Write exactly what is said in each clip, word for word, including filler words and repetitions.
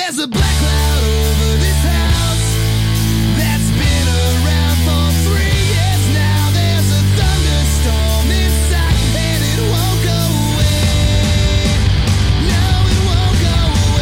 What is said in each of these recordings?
There's a black cloud over this house that's been around for three years now. There's a thunderstorm inside and it won't go away. No, it won't go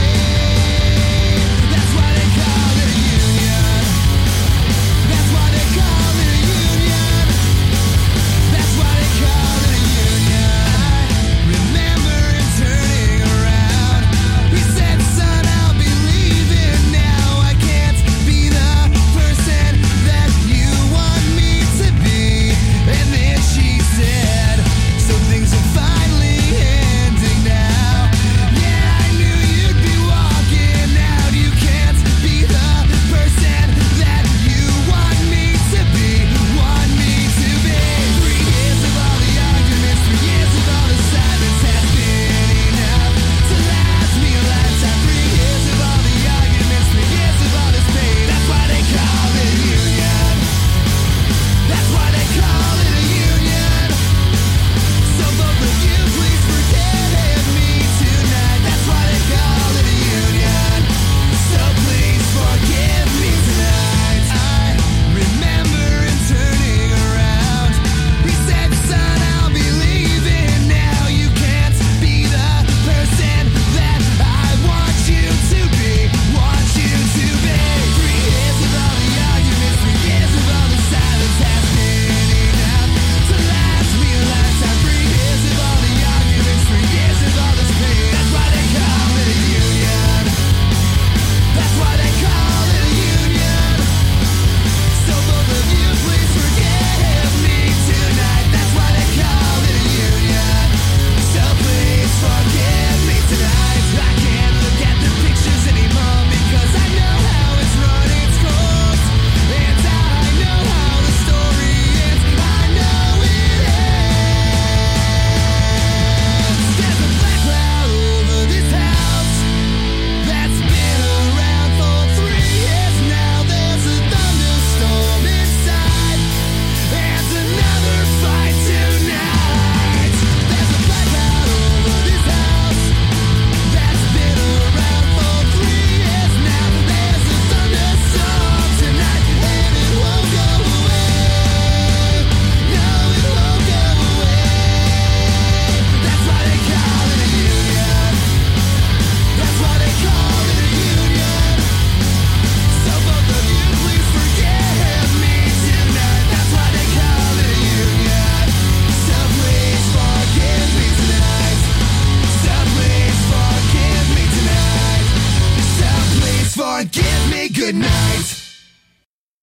away. That's why they call it a union. That's why they call it a union. That's why they call it a union. I remember him turning around. He said, son, I'll be leaving now. I can't be the person that you want me to be. And then she said, so things are finally ending now. Yeah, I knew you'd be walking out. You can't be the person that you want me to be. Want me to be. Three years of all the arguments, three years of all the silence has been enough to last me a lifetime. Three years of all the arguments, three years of all this pain. That's why they call it a union. That's why they call it a union. So both of you please forgive me tonight. That's why they call it a union. So please forgive me tonight. I remember him turning around. He said, son, I'll be leaving now. You can't be the person that I want you to be. Want you to be. Three years of all the arguments, three years of all the silence has been enough to last me a lifetime. Three years of all the arguments, three years of all this pain. That's why they call it a union. That's why they call it a union. So both of you please forgive me tonight. That's why they call it a union. So please forgive me tonight. I can't look at the pictures anymore because I know how it's run its course. And I know how the story ends. I know it ends. There's a black cloud over this house that's been around for three years now. There's a thunderstorm inside and another fight tonight. There's a black cloud over this house that's been around for three years now. There's a thunderstorm tonight and it won't go away. No, it won't go away. That's why they call it a union. That's why they call it a union. So both of you please forgive me tonight. That's why they call it a union. So please forgive me tonight. So please forgive me tonight. So please forgive me. Good night.